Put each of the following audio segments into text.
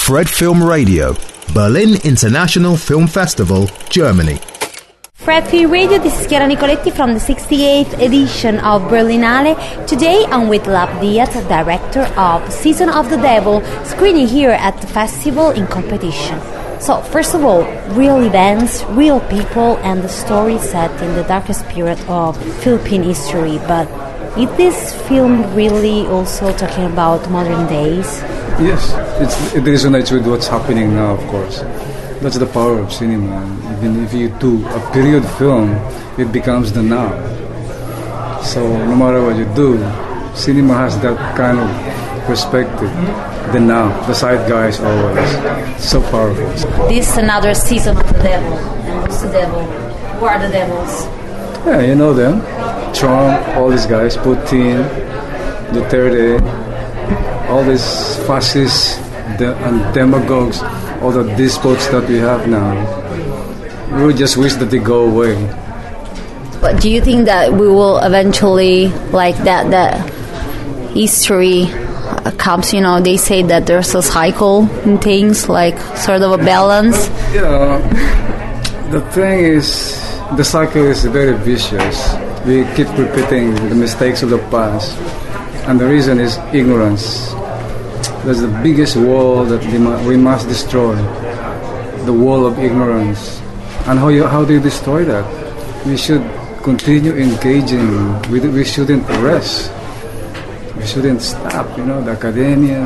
Fred Film Radio, Berlin International Film Festival, Germany. Fred Film Radio, this is Chiara Nicoletti from the 68th edition of Berlinale. Today I'm with Lab Diaz, director of Season of the Devil, screening here at the festival in competition. So, first of all, real events, real people, and the story set in the darkest period of Philippine history. But is this film really also talking about modern days? Yes, it resonates with what's happening now, of course. That's the power of cinema. Even if you do a period film, it becomes the now. So no matter what you do, cinema has that kind of perspective. The now, the zeitgeist always. So powerful. This is another season of the devil. And what's the devil? Who are the devils? Yeah, you know them. Trump, all these guys, Putin, Duterte, all these fascists and demagogues, all the despots that we have now. We would just wish that they go away. But do you think that we will eventually, like that history comes, they say that there's a cycle in things, like sort of a balance? Yeah, the thing is, the cycle is very vicious. We keep repeating the mistakes of the past. And the reason is ignorance. That's the biggest wall that we must destroy. The wall of ignorance. And how do you destroy that? We should continue engaging. We shouldn't rest. We shouldn't stop. The academia.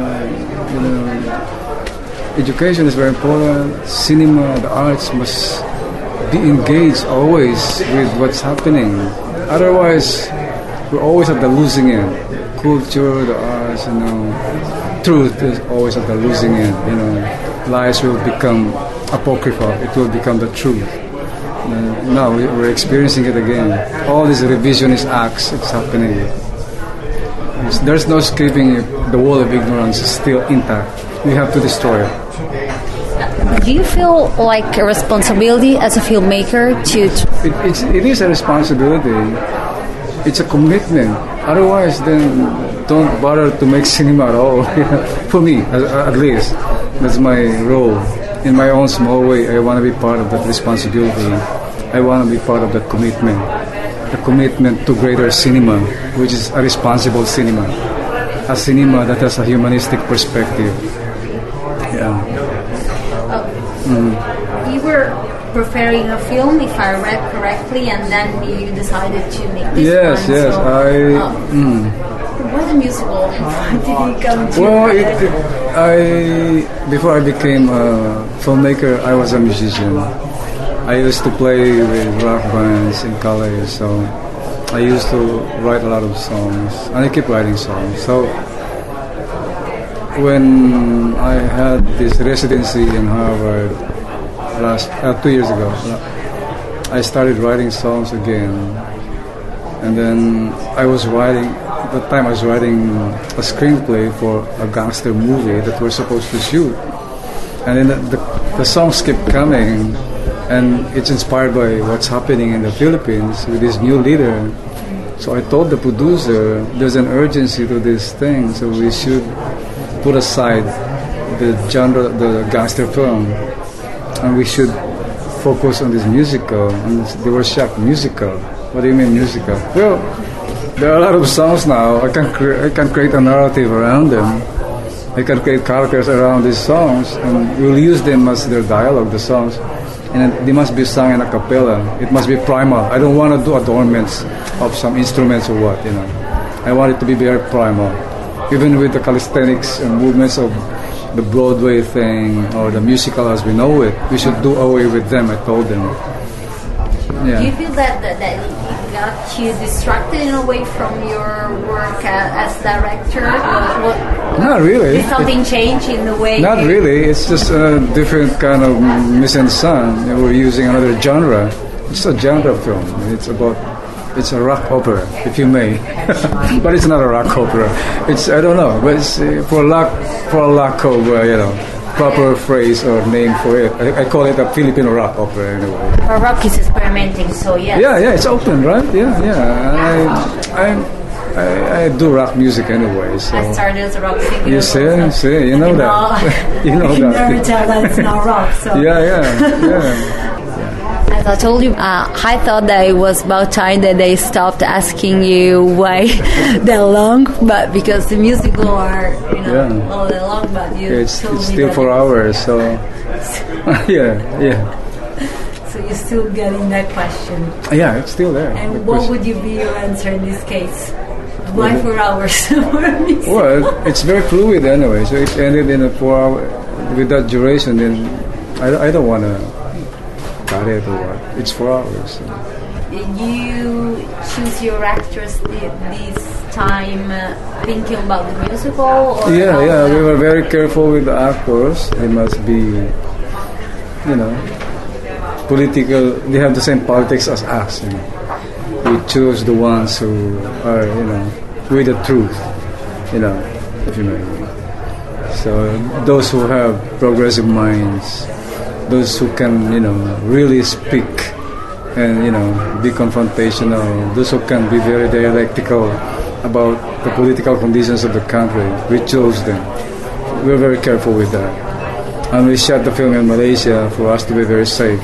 Education is very important. Cinema, the arts must be engaged always with what's happening. Otherwise, we're always at the losing end. Culture, the arts, truth is always at the losing end. Lies will become apocryphal. It will become the truth. Now we're experiencing it again. All these revisionist acts, it's happening. There's no escaping it. The wall of ignorance is still intact. We have to destroy it. Do you feel like a responsibility as a filmmaker to... It is a responsibility. It's a commitment. Otherwise, then don't bother to make cinema at all. For me, at least, that's my role. In my own small way, I want to be part of that responsibility. I want to be part of that commitment. The commitment to greater cinema, which is a responsible cinema. A cinema that has a humanistic perspective. Yeah. You were preparing a film, if I read correctly, and then you decided to make this Yes. Why the musical? How did it come to before I became a filmmaker, I was a musician. I used to play with rock bands in college, so I used to write a lot of songs, and I keep writing songs. So when I had this residency in Harvard 2 years ago, I started writing songs again. And then at the time I was writing a screenplay for a gangster movie that we're supposed to shoot. And then the songs kept coming, and it's inspired by what's happening in the Philippines with this new leader. So I told the producer, there's an urgency to this thing, so we should put aside the genre, the gangster film, and we should focus on this musical. And they were shocked. Musical? What do you mean musical? Well, there are a lot of songs now. I can create a narrative around them. I can create characters around these songs, and we'll use them as their dialogue, the songs. And they must be sung in a cappella. It must be primal. I don't want to do adornments of some instruments or what, I want it to be very primal. Even with the calisthenics and movements of the Broadway thing or the musical as we know it, we should do away with them, I told them. Yeah. Do you feel that it got you distracted in a way from your work as director? Not really. Did something change in the way? Not really. It's just a different kind of mise en scène. We're using another genre. It's a genre film. It's a rock opera, if you may. But it's not a rock opera. I don't know, but it's for lack of, proper phrase or name for it. I call it a Filipino rock opera in a way. Rock is experimenting, so yes. Yeah, it's open, right? Yeah. I do rock music anyway. So. I started as a rock singer. You see, you know that. You know I can that. never tell that it's not rock. So. Yeah. As I told you, I thought that it was about time that they stopped asking you why that long, but because the music are, all day long, but it's still 4 hours, so yeah. So you're still getting that question. Yeah, it's still there. And what would you be your answer in this case? Why 4 hours? Well, it's very fluid anyway, so it ended in a 4 hour, with that duration, then I don't want to cut it or what. It's 4 hours. So. You choose your actors this time thinking about the musical? Or yeah, we were very careful with the actors. They must be, political. They have the same politics as us. We choose the ones who are, with the truth, if you know what I mean. So those who have progressive minds, those who can, really speak and, be confrontational, those who can be very dialectical about the political conditions of the country. We chose them. We were very careful with that. And we shot the film in Malaysia for us to be very safe.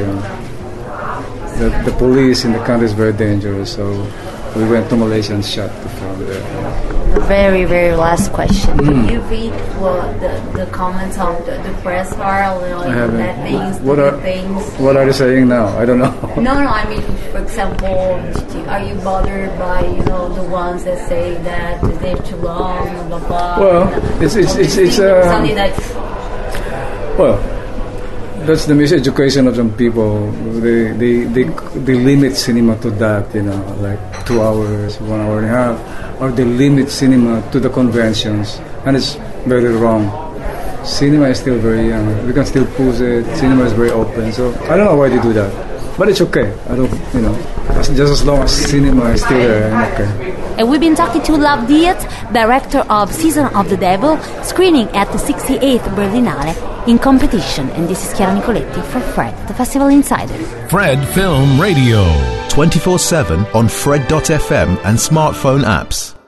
The police in the country is very dangerous, so we went to Malaysia and shot the film there. The very, very last question. Did you read what the comments of the press are? I haven't. Bad things, things? What are they saying now? I don't know. No, I mean, for example, are you bothered by, the ones that say that they're too long, blah, blah? Well, it's something that... Well, that's the miseducation of some people. They limit cinema to that, like 2 hours, 1 hour and a half, or they limit cinema to the conventions, and it's very wrong. Cinema is still very young. We can still push it. Cinema is very open. So I don't know why they do that, but it's okay. I don't, just as long as cinema is still there, I'm okay. And we've been talking to Love Diaz, director of Season of the Devil, screening at the 68th Berlinale in competition. And this is Chiara Nicoletti for Fred, the Festival Insider. Fred Film Radio. 24/7 on Fred.fm and smartphone apps.